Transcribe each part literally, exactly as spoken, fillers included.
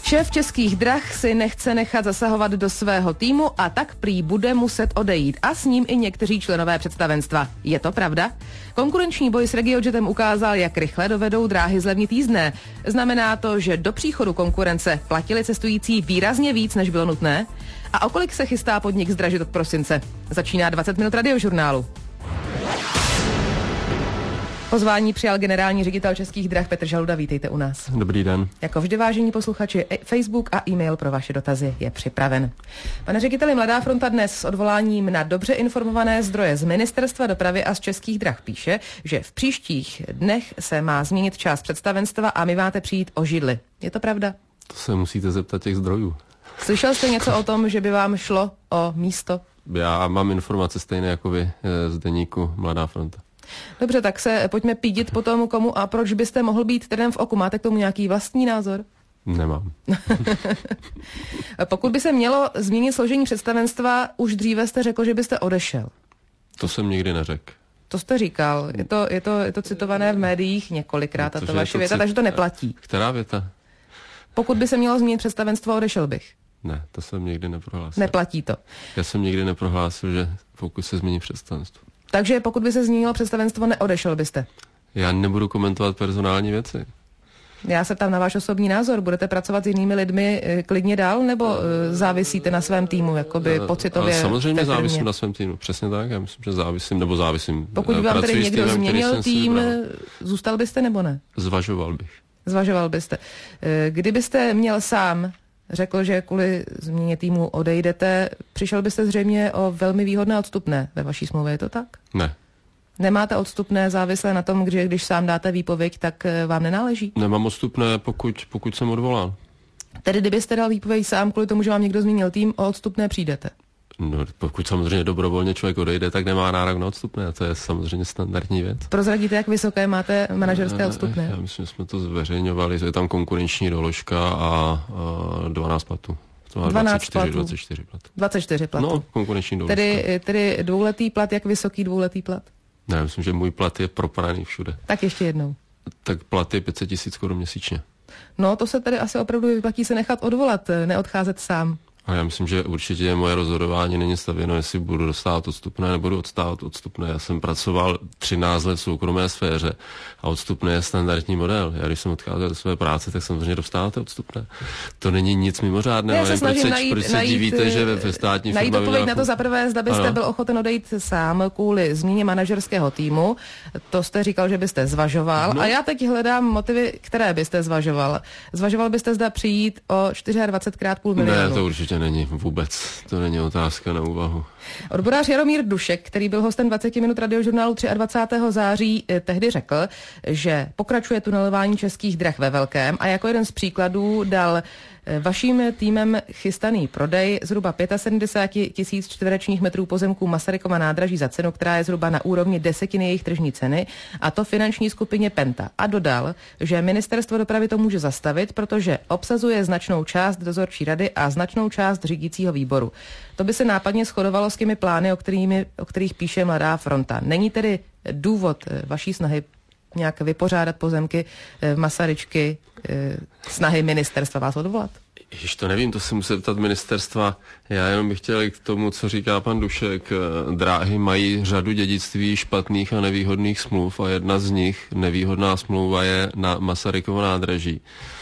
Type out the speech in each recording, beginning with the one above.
Šéf Českých drah si nechce nechat zasahovat do svého týmu a tak prý bude muset odejít a s ním i někteří členové představenstva. Je to pravda? Konkurenční boj s RegioJetem ukázal, jak rychle dovedou dráhy zlevnit jízdné. Znamená to, že do příchodu konkurence platili cestující výrazně víc, než bylo nutné? A o kolik se chystá podnik zdražit od prosince? Začíná dvacet minut radiožurnálu. Pozvání přijal generální ředitel Českých drah Petr Žaluda. Vítejte u nás. Dobrý den. Jako vždy, vážení posluchači, Facebook a e-mail pro vaše dotazy je připraven. Pane řediteli, Mladá fronta dnes s odvoláním na dobře informované zdroje z Ministerstva dopravy a z Českých drah píše, že v příštích dnech se má změnit část představenstva a my máte přijít o židli. Je to pravda? To se musíte zeptat těch zdrojů. Slyšel jste něco o tom, že by vám šlo o místo? Já mám informace stejné jako vy z deníku Mladá fronta. Dobře, tak se pojďme pídit po tomu, komu a proč byste mohl být trnem v oku. Máte k tomu nějaký vlastní názor? Nemám. Pokud by se mělo změnit složení představenstva, už dříve jste řekl, že byste odešel. To jsem nikdy neřekl. To jste říkal. Je to, je to, je to citované v médiích několikrát, tato vaše věta, cit... takže to neplatí. Která věta? Pokud by se mělo změnit představenstvo, odešel bych. Ne, to jsem nikdy neprohlásil. Neplatí to. Já jsem nikdy neprohlásil, že pokud se změní představenstvo. Takže pokud by se změnilo představenstvo, neodešel byste? Já nebudu komentovat personální věci. Já se ptám na váš osobní názor. Budete pracovat s jinými lidmi klidně dál, nebo závisíte na svém týmu, jakoby pocitově? Ale samozřejmě závisím na svém týmu, přesně tak. Já myslím, že závisím, nebo závisím. Pokud by vám tedy někdo změnil tým, zůstal byste nebo ne? Zvažoval bych. Zvažoval byste. Kdybyste měl sám řekl, že kvůli změně týmu odejdete, přišel byste zřejmě o velmi výhodné odstupné ve vaší smlouvě, je to tak? Ne. Nemáte odstupné závislé na tom, že když sám dáte výpověď, tak vám nenáleží? Nemám odstupné, pokud, pokud jsem odvolán. Tedy kdybyste dal výpověď sám kvůli tomu, že vám někdo změnil tým, o odstupné přijdete? No, pokud samozřejmě dobrovolně člověk odejde, tak nemá nárok na odstupné. To je samozřejmě standardní věc. Prozradíte, jak vysoké máte manažerské odstupné? Já myslím, že jsme to zveřejňovali, že je tam konkurenční doložka a, a dvanáct platů. To má dvanáct dvacet čtyři, platů. dvacet čtyři platů. dvacet čtyři platů. No, konkurenční doložka. Tedy, tedy dvouletý plat, jak vysoký dvouletý plat? Ne, myslím, že můj plat je propraný všude. Tak ještě jednou. Tak plat je pět set tisíc korun měsíčně. No, to se tedy asi opravdu vyplatí se nechat odvolat, neodcházet sám. A já myslím, že určitě moje rozhodování není stavěno, jestli budu dostávat odstupné, nebudu odstávat odstupné. Já jsem pracoval třináct let v soukromé sféře a odstupné je standardní model. Já když jsem odcházel do své práce, tak samozřejmě dostáváte odstupné. To není nic mimořádného. Já se snažím proč najít, proč se najít, divíte, že ve státní najít firmě odpověď na to za prvé, zda byste ano. byl ochoten odejít sám kvůli změně manažerského týmu. To jste říkal, že byste zvažoval. No. A já teď hledám motivy, které byste zvažoval. Zvažoval byste zda přijít o dvacetčtyřikrát půl milionu? Ne, to určitě není vůbec. To není otázka na úvahu. Odborář Jaromír Dušek, který byl hostem dvacet minut radiožurnálu dvacátého třetího září, tehdy řekl, že pokračuje tunelování Českých drah ve velkém a jako jeden z příkladů dal vaším týmem chystaný prodej zhruba sedmdesát pět tisíc čtverečních metrů pozemků Masarykova nádraží za cenu, která je zhruba na úrovni desetiny jejich tržní ceny, a to finanční skupině Penta. A dodal, že ministerstvo dopravy to může zastavit, protože obsazuje značnou část dozorčí rady a značnou část řídícího výboru. To by se nápadně shodovalo s těmi plány, o, kterými, o kterých píše Mladá fronta. Není tedy důvod vaší snahy nějak vypořádat pozemky Masaryčky, snahy ministerstva vás odvolat? Již to nevím, to si musím ptat ministerstva. Já jenom bych chtěl k tomu, co říká pan Dušek. Dráhy mají řadu dědictví špatných a nevýhodných smluv a jedna z nich, nevýhodná smlouva, je na Masarykovo nádraží.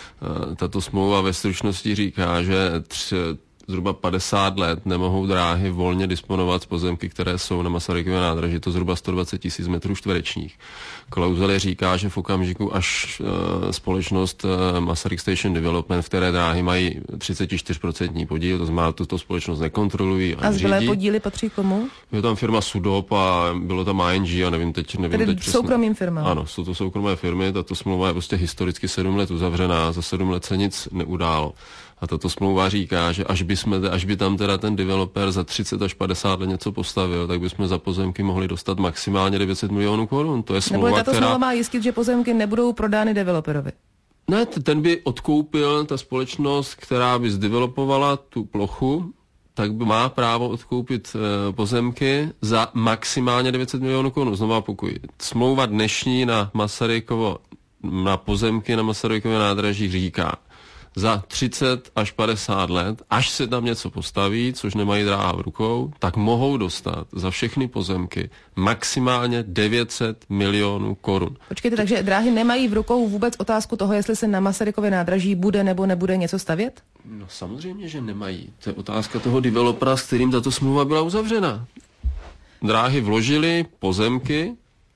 Tato smlouva ve stručnosti říká, že tři, zhruba padesát let nemohou dráhy volně disponovat z pozemky, které jsou na Masarykově nádraží, to zhruba sto dvacet tisíc metrů čtverečních. Klauzule říká, že v okamžiku, až uh, společnost uh, Masaryk Station Development, v které dráhy mají třicet čtyři procent podíl, to znamená, tuto společnost nekontrolují a, a zbylé podíly patří komu? Je tam firma Sudop a bylo tam I N G a nevím teď, nevím Tedy teď přesně. soukromým firmám. Ano, jsou to soukromé firmy, tato smlouva je prostě historicky sedm let uzavřená, za sedm let se nic neudálo. A tato smlouva říká, že až by, jsme, až by tam teda ten developer za třicet až padesát let něco postavil, tak bychom za pozemky mohli dostat maximálně devět set milionů korun. To je smlouva, Nebo tato která... smlouva má jistit, že pozemky nebudou prodány developerovi? Ne, ten by odkoupil, ta společnost, která by zdevelopovala tu plochu, tak by má právo odkoupit e, pozemky za maximálně devět set milionů korun. Znovu opakuji. Smlouva dnešní na Masarykovo, na pozemky na Masarykově nádraží říká, za třicet až padesát let, až se tam něco postaví, což nemají dráha v rukou, tak mohou dostat za všechny pozemky maximálně devět set milionů korun. Počkejte, takže dráhy nemají v rukou vůbec otázku toho, jestli se na Masarykově nádraží bude nebo nebude něco stavět? No samozřejmě, že nemají. To je otázka toho developera, s kterým tato smlouva byla uzavřena. Dráhy vložily pozemky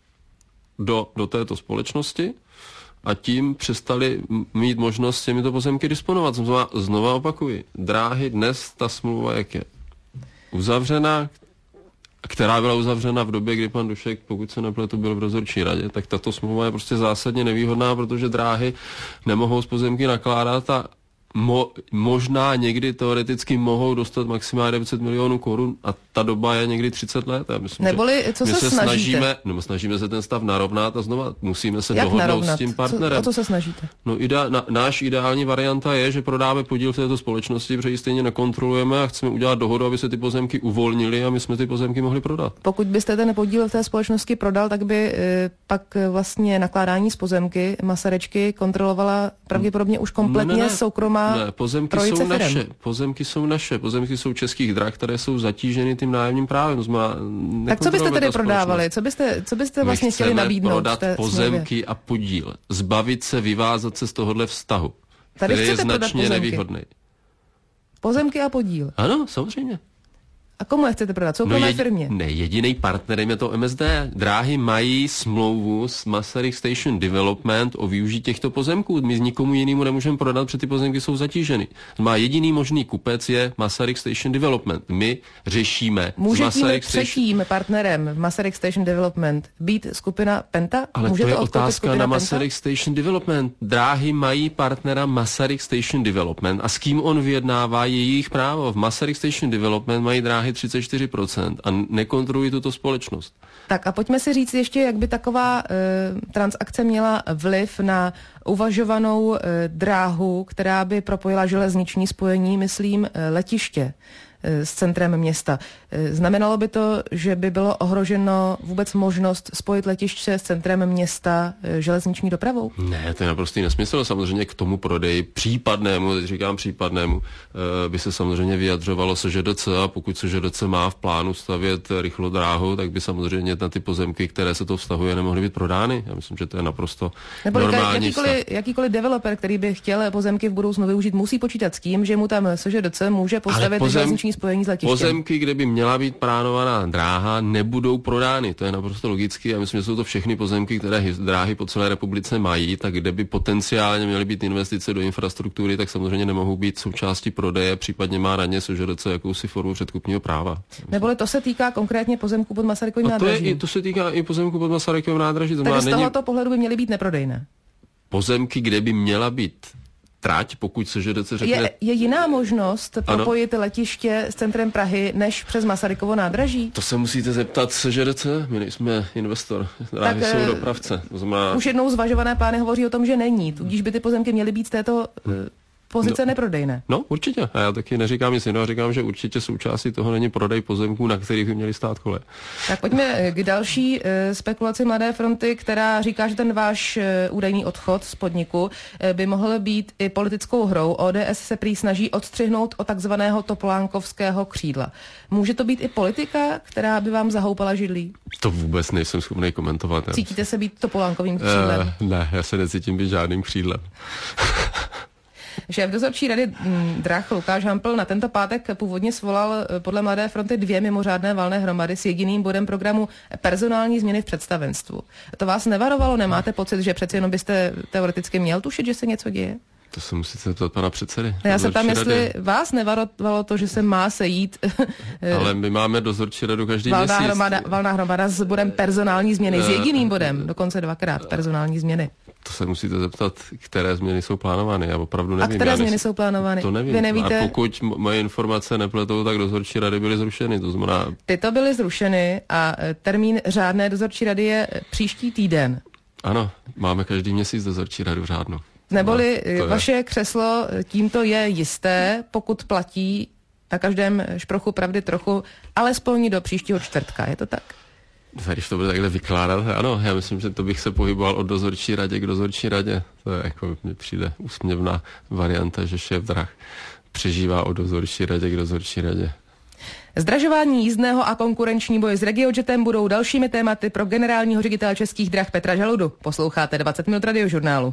do, do této společnosti a tím přestali mít možnost těmito pozemky disponovat. Znova, znova opakuji, dráhy dnes ta smlouva, jak je uzavřena, která byla uzavřena v době, kdy pan Dušek, pokud se nepletu, byl v dozorčí radě, tak tato smlouva je prostě zásadně nevýhodná, protože dráhy nemohou z pozemky nakládat a Mo, možná někdy teoreticky mohou dostat maximálně devět set milionů korun a ta doba je někdy třicet let. Já myslím, Neboli, co se, se snažíte? Snažíme, nebo snažíme se ten stav narovnat a znova musíme se Jak dohodnout narovnat? s tím partnerem. Co, o co se snažíte? No, idea, na, náš ideální varianta je, že prodáme podíl v této společnosti, protože ji stejně nekontrolujeme a chceme udělat dohodu, aby se ty pozemky uvolnily a my jsme ty pozemky mohli prodat. Pokud byste ten podíl v té společnosti prodal, tak by e, pak vlastně nakládání s pozemky Masarečky kontrolovala pravděpodobně už kompletně ne, ne, soukromá ne, pozemky jsou firem. naše, pozemky jsou naše, pozemky jsou českých drah, které jsou zatíženy tím nájemním právem. Znamená, tak co byste tedy prodávali? Co byste, co byste vlastně My chtěli nabídnout? Prodat pozemky a podíl, zbavit se, vyvázat se z tohohle vztahu, Tady který je značně nevýhodný. Pozemky a podíl. Ano, samozřejmě. A komu je chcete prodat? Soukromé no jedi, firmě? Ne, jediný partnerem je to M S D. Dráhy mají smlouvu s Masaryk Station Development o využití těchto pozemků. My nikomu jinému nemůžeme prodat, protože ty pozemky jsou zatíženy. Má jediný možný kupec je Masaryk Station Development. My řešíme Může tím Masaryk třetím Station... partnerem v Masaryk Station Development být skupina Penta? Ale Může to je to otázka na Masaryk Station Development. Dráhy mají partnera Masaryk Station Development a s kým on vyjednává je jejich právo. V Masaryk Station Development mají dráhy třicet čtyři procent a nekontrolují tuto společnost. Tak a pojďme si říct ještě, jak by taková e, transakce měla vliv na uvažovanou e, dráhu, která by propojila železniční spojení, myslím, e, letiště e, s centrem města. E, znamenalo by to, že by bylo ohroženo vůbec možnost spojit letiště s centrem města e, železniční dopravou? Ne, to je naprostý nesmysl. Samozřejmě k tomu prodeji případnému, teď říkám případnému, e, by se samozřejmě vyjadřovalo S Ž D C a pokud S Ž D C má v plánu stavět rychlodráhu, tak by samozřejmě na ty pozemky, které se to vztahuje, nemohly být prodány. Já myslím, že to je naprosto Nebo normální jakýkoliv, jakýkoliv developer, který by chtěl pozemky v budoucnu využít, musí počítat s tím, že mu tam S Ž D C může postavit pozem, železniční spojení s letištěm. Pozemky, kde by měla být plánovaná dráha, nebudou prodány. To je naprosto logicky. Já myslím, že jsou to všechny pozemky, které dráhy po celé republice mají, tak kde by potenciálně měly být investice do infrastruktury, tak samozřejmě nemohou být součástí prodeje, případně má na ně S Ž D C jakousi formu předkupního práva. Neboli to se týká konkrétně pozemku pod Masarykovým no to nádražím. Je, to se týká i pozemku pod Masarykovým nádraží. To Takže z tohoto není... pohledu by měly být neprodejné. Pozemky, kde by měla být trať, pokud se Ž D C řekne... Je, je jiná možnost propojit ano. letiště s centrem Prahy, než přes Masarykovo nádraží? To se musíte zeptat S Ž D C, my nejsme investor, dráhy jsou dopravce. To znamená... Už jednou zvažované plány hovoří o tom, že není, tudíž by ty pozemky měly být z této uh, pozice no, neprodejné. No, určitě. A já taky neříkám nic jiného, říkám, že určitě součástí toho není prodej pozemků, na kterých by měly stát kole. Tak pojďme k další uh, spekulaci Mladé fronty, která říká, že ten váš uh, údajný odchod z podniku uh, by mohl být i politickou hrou. O D S se prý snaží odstřihnout od takzvaného topolánkovského křídla. Může to být i politika, která by vám zahoupala židlí? To vůbec nejsem schopný komentovat. Cítíte se být topolánkovým křídlem? Uh, ne, já se necítím být žádným křídlem. Šéf dozorčí rady drah Lukáš Hampl na tento pátek původně svolal podle Mladé fronty dvě mimořádné valné hromady s jediným bodem programu personální změny v představenstvu. To vás nevarovalo? Nemáte pocit, že přeci jenom byste teoreticky měl tušit, že se něco děje? To se musíte zeptat pana předsedy. Já se tam, jestli vás nevarovalo to, že se má sejít. Ale my máme dozorčí radu každý valná měsíc. Hromada, valná hromada s bodem personální změny, s jediným bodem, dokonce dvakrát personální změny. To se musíte zeptat, které změny jsou plánovány. Já opravdu nevím. A které já změny nes... jsou plánovány? To nevím. Vy nevíte... A pokud moje informace nepletou, tak dozorčí rady byly zrušeny. To znamená... Tyto byly zrušeny a termín řádné dozorčí rady je příští týden. Ano, máme každý měsíc dozorčí radu řádnou. Neboli no, vaše je. křeslo tímto je jisté, pokud platí na každém šprochu pravdy trochu, alespoň do příštího čtvrtka. Je to tak? Když to bude takhle vykládat, ano, já myslím, že to bych se pohyboval od dozorčí radě k dozorčí radě. To je jako, mně přijde úsměvná varianta, že šéf drah přežívá od dozorčí radě k dozorčí radě. Zdražování jízdného a konkurenční boj s RegioJetem budou dalšími tématy pro generálního ředitele Českých drah Petra Žaludu. Posloucháte dvacet minut radiožurnálu.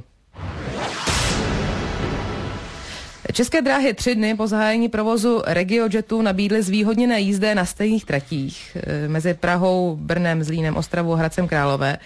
České dráhy tři dny po zahájení provozu RegioJetu nabídly zvýhodněné jízdné na stejných tratích mezi Prahou, Brnem, Zlínem, Ostravou a Hradcem Králové.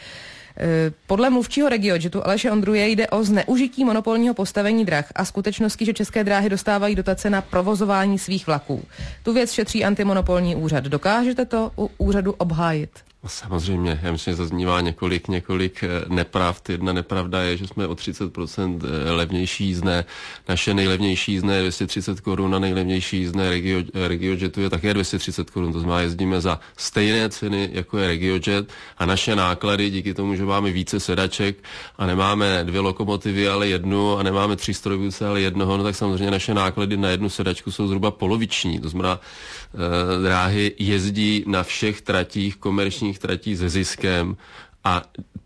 Podle mluvčího RegioJetu Aleše Ondruje jde o zneužití monopolního postavení drah a skutečnosti, že České dráhy dostávají dotace na provozování svých vlaků. Tu věc šetří antimonopolní úřad. Dokážete to u úřadu obhájit? Samozřejmě, já myslím, že zaznívá několik, několik nepravd. Jedna nepravda je, že jsme o třicet procent levnější jízdné. Naše nejlevnější jízdné je dvě stě třicet korun a nejlevnější jízdné Regio, RegioJetu je také dvě stě třicet korun. To znamená, jezdíme za stejné ceny, jako je RegioJet, a naše náklady, díky tomu, že máme více sedaček a nemáme dvě lokomotivy, ale jednu, a nemáme tři strojvůdce, ale jednoho, no tak samozřejmě naše náklady na jednu sedačku jsou zhruba poloviční. To znamená, eh, dráhy jezdí na všech tratích komerčních tratí se ziskem a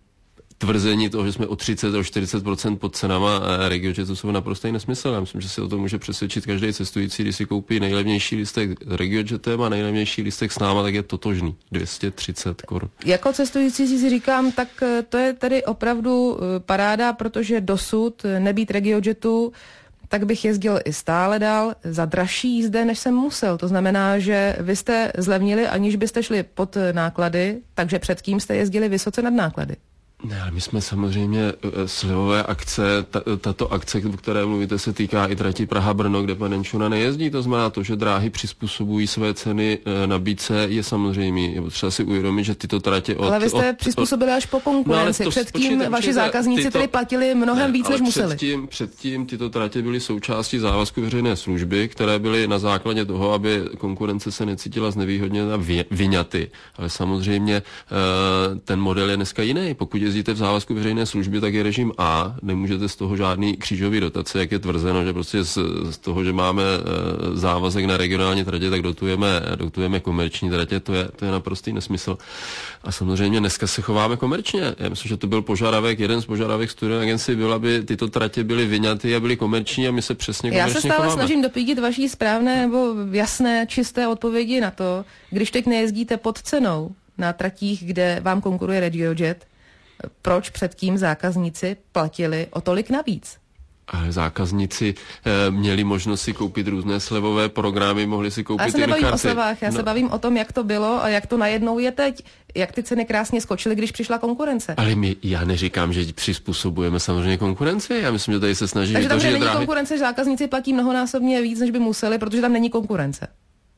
tvrzení toho, že jsme o třicet až čtyřicet procent pod cenama RegioJetu, jsou naprosto nesmysl. Já myslím, že si o tom může přesvědčit každý cestující, když si koupí nejlevnější lístek RegioJetem a nejlevnější lístek s náma, tak je totožný. dvě stě třicet korun. Jako cestující si říkám, tak to je tedy opravdu paráda, protože dosud nebýt RegioJetu, tak bych jezdil i stále dál za dražší jízdy, než jsem musel. To znamená, že vy jste zlevnili, aniž byste šli pod náklady, takže předtím jste jezdili vysoce nad náklady. Ne, ale my jsme samozřejmě slivové akce, ta, tato akce, o které mluvíte, se týká i trati Praha-Brno, kde pan Enčuna nejezdí. To znamená to, že dráhy přizpůsobují své ceny e, nabídce, je samozřejmě. Je potřeba si uvědomit, že tyto tratě od... Ale vy jste od, přizpůsobili až po konkurenci. No, předtím vaši počkejte, zákazníci tyto, tedy platili mnohem ne, víc, než museli. Předtím, předtím tyto tratě byly součástí závazku veřejné služby, které byly na základě toho, aby konkurence se necítila znevýhodněna, vyňaty. Ale samozřejmě e, ten model je dneska jiný. Pokud jezdíte v závazku veřejné služby, tak je režim A, nemůžete z toho žádný křížový dotace, jak je tvrzeno, že prostě z, z toho, že máme e, závazek na regionální tratě, tak dotujeme, dotujeme komerční tratě, to je, to je naprostý nesmysl. A samozřejmě dneska se chováme komerčně. Já myslím, že to byl požadavek, jeden z požadavek Student Agency byl, aby tyto tratě byly vyňaty a byly komerční, a my se přesně komerčně chováme. Já se stále chováme. snažím dopídit vaší správné nebo jasné, čisté odpovědi na to, když teď nejezdíte pod cenou na tratích, kde vám konkuruje RegioJet, proč předtím zákazníci platili o tolik navíc? Ale zákazníci e, měli možnost si koupit různé slevové programy, mohli si koupit já se nebavím karty. o slevách, já no. se bavím o tom, jak to bylo a jak to najednou je teď. Jak ty ceny krásně skočily, když přišla konkurence. Ale my, já neříkám, že přizpůsobujeme samozřejmě konkurenci. Já myslím, že tady se snaží... Takže tam, to, že není dráhy... konkurence, zákazníci platí mnohonásobně víc, než by museli, protože tam není konkurence.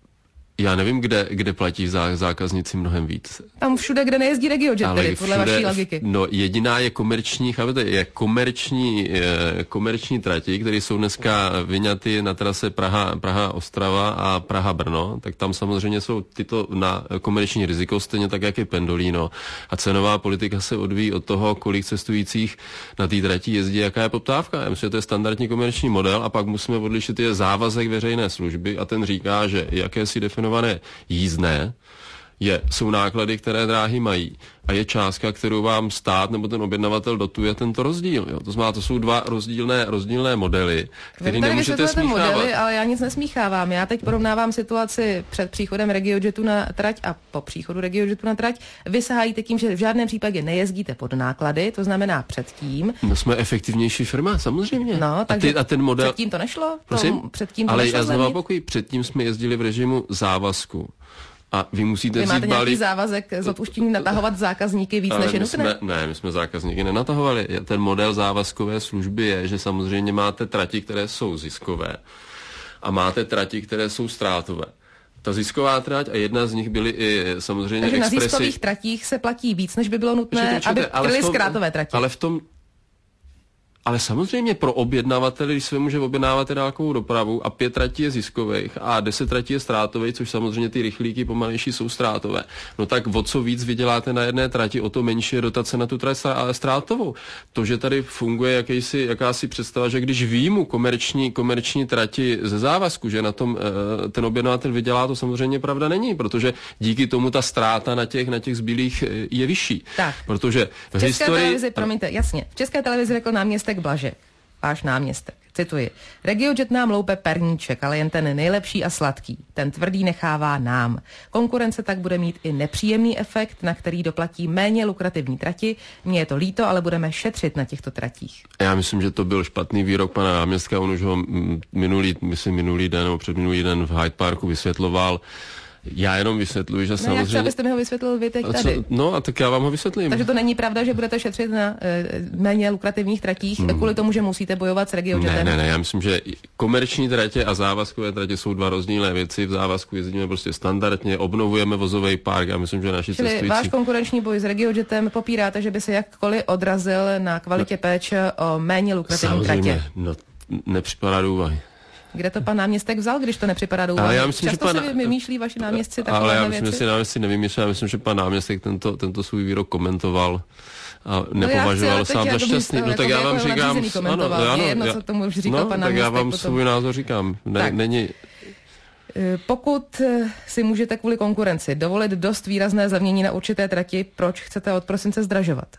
Já nevím, kde, kde platí zá, zákazníci mnohem víc. Tam všude, kde nejezdí RegioJet, tedy, podle všude, vaší logiky. No, jediná je komerční, chápete, je komerční, je komerční trati, které jsou dneska vyňaty na trase Praha, Praha Ostrava a Praha Brno, tak tam samozřejmě jsou tyto na komerční riziko, stejně tak, jak je Pendolino. A cenová politika se odvíjí od toho, kolik cestujících na té trati jezdí, jaká je poptávka. Já myslím, že to je standardní komerční model, a pak musíme odlišit je závazek veřejné služby, a ten říká, že jaké si definované jízdné je, jsou náklady, které dráhy mají, a je částka, kterou vám stát nebo ten objednavatel dotuje, tento rozdíl. Jo. To znamená, to jsou dva rozdílné, rozdílné modely, které nemůžete smíchávat. Modely, ale já nic nesmíchávám. Já teď porovnávám situaci před příchodem RegioJetu na trať a po příchodu RegioJetu na trať. Vy sahájíte tím, že v žádném případě nejezdíte pod náklady, to znamená předtím. No, jsme efektivnější firma, samozřejmě. No, takže a, ty, a ten model... předtím to nešlo? Prosím? To, předtím to ale nešlo já znovu opakuji, předtím jsme jezdili v režimu závazku. A vy musíte vy vzít máte balík... nějaký závazek s odpuštěním natahovat zákazníky víc, ale než je nutné? Ne, my jsme zákazníky nenatahovali. Ten model závazkové služby je, že samozřejmě máte trati, které jsou ziskové, a máte trati, které jsou ztrátové. Ta zisková trať, a jedna z nich byly i samozřejmě Takže expresy... na ziskových tratích se platí víc, než by bylo nutné, určitě, určitě, aby kryly zkrátové trati. Ale v tom... Ale samozřejmě pro objednavatele, když se může objednávat dálkovou dopravu a pět tratí je ziskových a deset tratí je ztrátových, což samozřejmě ty rychlíky pomalejší jsou ztrátové, no tak o co víc vyděláte na jedné trati, o to menší je dotace na tu trať ztrátovou. To, že tady funguje jakýsi, jakási představa, že když výjimu komerční, komerční trati ze závazku, že na tom e, ten objednavatel vydělá, to samozřejmě pravda není, protože díky tomu ta ztráta na těch, na těch zbylých je vyšší. Tak. Protože v, v české historii... televizi, promiňte, jasně, v české televizi řekl náměstek Blažek, váš náměstek, cituji, RegioJet nám loupe perníček, ale jen ten nejlepší a sladký. Ten tvrdý nechává nám. Konkurence tak bude mít i nepříjemný efekt, na který doplatí méně lukrativní trati. Mně je to líto, ale budeme šetřit na těchto tratích. Já myslím, že to byl špatný výrok pana náměstka, on už ho minulý, myslím minulý den nebo předminulý den v Hyde Parku vysvětloval. Já jenom vysvětluji, že no, samozřejmě... Já chci, abyste mi ho vysvětlil vy teď a tady. Co? No a tak já vám ho vysvětlím. Takže to není pravda, že budete šetřit na e, méně lukrativních tratích, hmm. kvůli tomu, že musíte bojovat s RegioJetem? Ne, ne, ne, já myslím, že komerční tratě a závazkové tratě jsou dva rozdílné věci. V závazku jezdíme prostě standardně, obnovujeme vozový park, já myslím, že naši Čili cestující... váš konkurenční boj s RegioJetem popíráte, že by se jakkoliv odrazil na kvalitě no, péče o méně lukrativní tratě? No, nepřipadá do úvahy. Kde to pan náměstek vzal, když to nepřipadá do úvahy? Často pan... si vymýšlí vaši náměstci takové ale já věci? myslím, že si náměstci nevymýšlí, já myslím, že pan náměstek tento, tento svůj výrok komentoval a nepovažoval no sám za šťastný. No tak já vám říkám, ano, ano, jedno, co tomu už říkal no, pan tak já vám potom. svůj názor říkám. Ne, není... Pokud si můžete kvůli konkurenci dovolit dost výrazné zlevnění na určité trati, proč chcete od prosince zdražovat?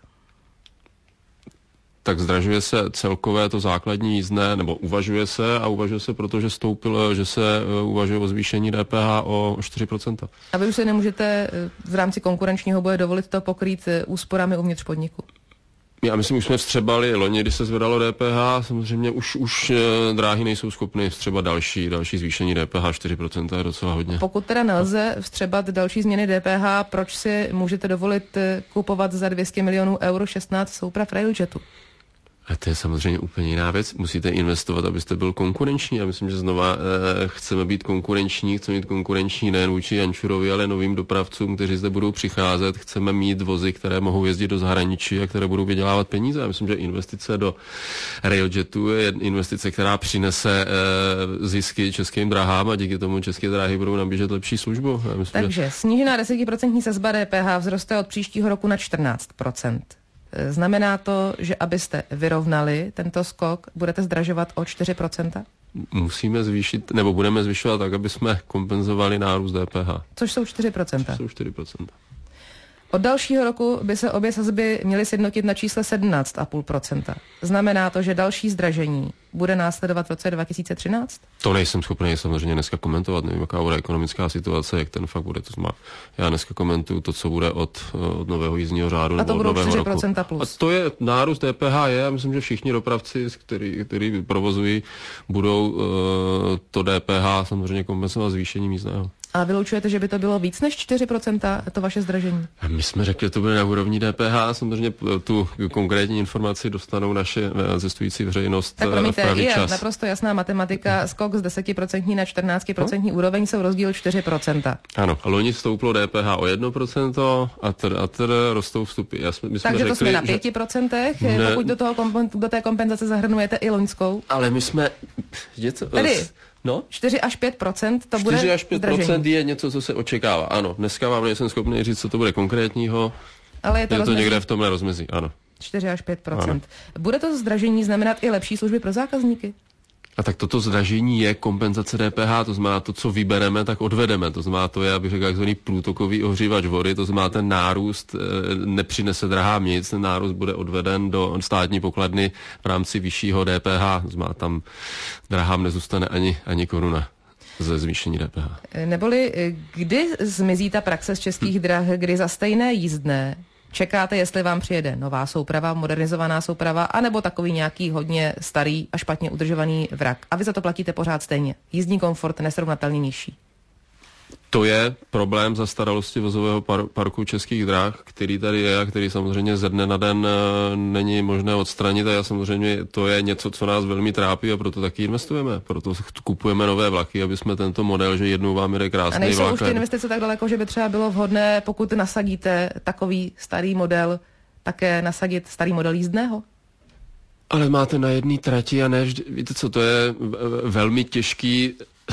Tak zdražuje se celkové to základní jízdné, nebo uvažuje se a uvažuje se, protože stoupilo, že se uvažuje o zvýšení D P H o čtyři procenta. A vy už se nemůžete v rámci konkurenčního boje dovolit to pokrýt úsporami uvnitř podniku? Já myslím, už jsme vstřebali loni, když se zvedalo D P H, samozřejmě už, už dráhy nejsou schopny vstřebat další, další zvýšení D P H, čtyři procenta je docela hodně. Pokud teda nelze vstřebat další změny D P H, proč si můžete dovolit kupovat za dvě stě milionů eur šestnáct souprav RailJetu? A to je samozřejmě úplně jiná věc. Musíte investovat, abyste byl konkurenční. Já myslím, že znova e, chceme být konkurenční, chceme být konkurenční nejen vůči Jančurovi, ale novým dopravcům, kteří zde budou přicházet. Chceme mít vozy, které mohou jezdit do zahraničí a které budou vydělávat peníze. Já myslím, že investice do RailJetu je investice, která přinese e, zisky českým drahám a díky tomu české dráhy budou nabízet lepší službu. Já myslím, Takže že... snížená desetiprocentní sazba D P H vzroste od příštího roku na čtrnáct procent. Znamená to, že abyste vyrovnali tento skok, budete zdražovat o čtyři procenta? Musíme zvýšit, nebo budeme zvyšovat tak, aby jsme kompenzovali nárůst D P H. Což jsou čtyři procenta. Což jsou čtyři procenta. Od dalšího roku by se obě sazby měly sjednotit na čísle sedmnáct celá pět procenta. Znamená to, že další zdražení bude následovat v roce dva tisíce třináct? To nejsem schopný samozřejmě dneska komentovat. Nevím, jaká bude ekonomická situace, jak ten fakt bude. To znamená, já dneska komentuju to, co bude od, od nového jízdního řádu. A to nebo budou od nového čtyři roku. procenta plus. A to je nárůst D P H je. Já myslím, že všichni dopravci, který, který provozují, budou uh, to D P H samozřejmě kompenzovat zvýšením jízdného. A vyloučujete, že by to bylo víc než čtyři procenta, to vaše zdražení? A my jsme řekli, že to bude na úrovni D P H. Samozřejmě tu konkrétní informaci dostanou naše cestující veřejnost. Tak promiňte, v pravý je čas. Naprosto jasná matematika. Skok z deset procent na čtrnáct procent no? úroveň jsou rozdíl čtyři procenta. Ano, a loni stouplo D P H o jedno procento a tedy tr, rostou vstupy. Já jsme, my jsme Takže řekli, to jsme na pěti procentech, ne, pokud do, toho, do té kompenzace zahrnujete i loňskou. Ale my jsme... Něco, Tedy no? čtyři až pět procent to bude čtyři až pět procent je něco, co se očekává. Ano, dneska vám nejsem schopný říct, co to bude konkrétního. Ale je to, je to někde v tomhle rozmezí, ano. čtyři až pět procent. Bude to zdražení znamenat i lepší služby pro zákazníky? A tak toto zdražení je kompenzace D P H, to znamená to, co vybereme, tak odvedeme. To znamená to je, abych řekl, takzvaný průtokový ohřívač vody, to znamená ten nárůst e, nepřinese drahám nic, ten nárůst bude odveden do státní pokladny v rámci vyššího D P H, to znamená tam drahám nezůstane ani, ani koruna ze zvýšení D P H. Neboli kdy zmizí ta praxe z českých drah, kdy za stejné jízdné čekáte, jestli vám přijede nová souprava, modernizovaná souprava, anebo takový nějaký hodně starý a špatně udržovaný vrak. A vy za to platíte pořád stejně. Jízdní komfort nesrovnatelně nižší. To je problém zastaralosti vozového par- parku českých drah, který tady je a který samozřejmě ze dne na den e, není možné odstranit a samozřejmě to je něco, co nás velmi trápí a proto taky investujeme. Proto kupujeme nové vlaky, aby jsme tento model, že jednou vám jde krásný vlak. A nejsou vlak, už ty investice tak daleko, že by třeba bylo vhodné, pokud nasadíte takový starý model, také nasadit starý model jízdného? Ale máte na jedné trati a ne vždy, víte co, to je velmi těžký.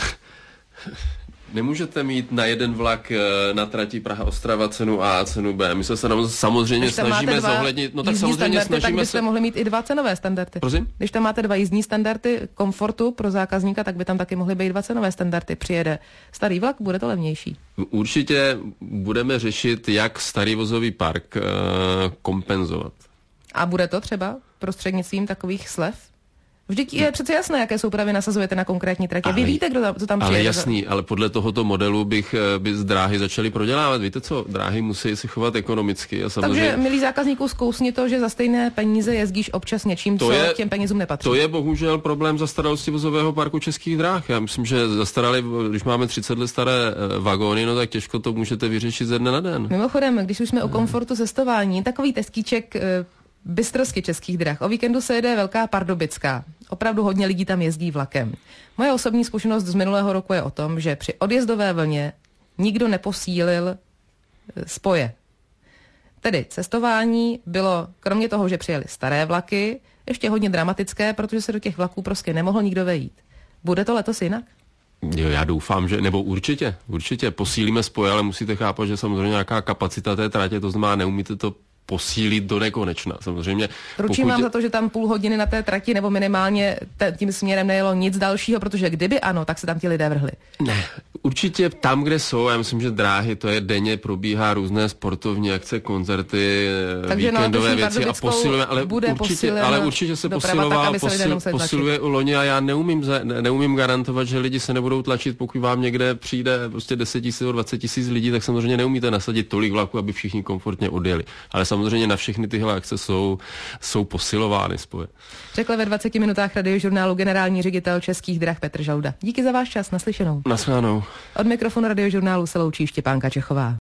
Nemůžete mít na jeden vlak na trati Praha-Ostrava cenu A a cenu B. My se samozřejmě snažíme zohlednit. No tak samozřejmě snažíme tak byste se... mohli mít i dva cenové standardy. Prosím? Když tam máte dva jízdní standardy komfortu pro zákazníka, tak by tam taky mohly být dva cenové standardy. Přijede starý vlak, bude to levnější. Určitě budeme řešit, jak starý vozový park uh, kompenzovat. A bude to třeba prostřednictvím takových slev? Vždyť je přece jasné, jaké soupravy nasazujete na konkrétní tratě. Vy víte, kdo tam, co tam přijede. Ale jasný, ale podle tohoto modelu bych by z dráhy začaly prodělávat. Víte co, dráhy musí se chovat ekonomicky. A samozřejmě... Takže, milí zákazníků, zkousni to, že za stejné peníze jezdíš občas něčím, to co je, těm penězům nepatří. To je bohužel problém zastaralosti vozového parku Českých drah. Já myslím, že zastarali, když máme třicet let staré vagóny, no tak těžko to můžete vyřešit ze dne na den. Mimochodem, když už jsme o komfortu cestování, takový testíček bystrovsky Českých drah. O víkendu se jede Velká Pardubická. Opravdu hodně lidí tam jezdí vlakem. Moje osobní zkušenost z minulého roku je o tom, že při odjezdové vlně nikdo neposílil spoje. Tedy cestování bylo, kromě toho, že přijeli staré vlaky, ještě hodně dramatické, protože se do těch vlaků prostě nemohl nikdo vejít. Bude to letos jinak? Jo, já doufám, že, nebo určitě, určitě posílíme spoje, ale musíte chápat, že samozřejmě nějaká kapacita té tratě, to znamená, neumíte to posílit do nekonečna. Samozřejmě. Ručím pokud... vám za to, že tam půl hodiny na té trati nebo minimálně tím směrem nejelo nic dalšího, protože kdyby ano, tak se tam ti lidé vrhli. Ne, určitě tam, kde jsou, já myslím, že dráhy, to je denně, probíhá různé sportovní akce, koncerty, takže víkendové věci a posilujeme, ale určitě, ale určitě se posiloval, tak, posil, se posiluje u loni a já neumím, za, neumím garantovat, že lidi se nebudou tlačit, pokud vám někde přijde prostě deset tisíc, dvacet tisíc lidí, tak samozřejmě neumíte nasadit tolik vlaků, aby všichni komfortně odjeli. Ale samozřejmě na všechny tyhle akce jsou, jsou posilovány spoje. Řekl ve dvaceti minutách radiožurnálu generální ředitel Českých drah Petr Žaluda. Díky za váš čas, naslyšenou. Naschledanou. Od mikrofonu radiožurnálu se loučí Štěpánka Čechová.